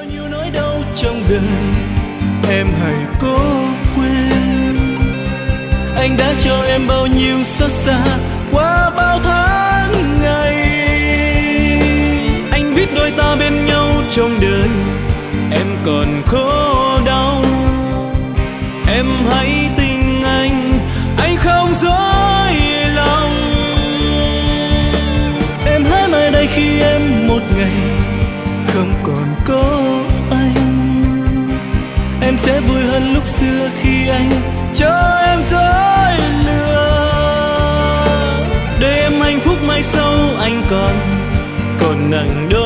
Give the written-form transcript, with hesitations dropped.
nhiêu nỗi đau trong đời, em hãy cố quên. Anh đã cho em bao nhiêu xót xa qua bao tháng ngày. Anh biết đôi ta bên nhau trong đời, em còn khổ đau. Em hãy tin anh không dối lòng. Em hãy mai đây khi em một ngày không còn có anh. Em sẽ vui hơn lúc xưa khi anh cho em dối lừa. Để em hạnh phúc mai sau anh còn nặng đôi.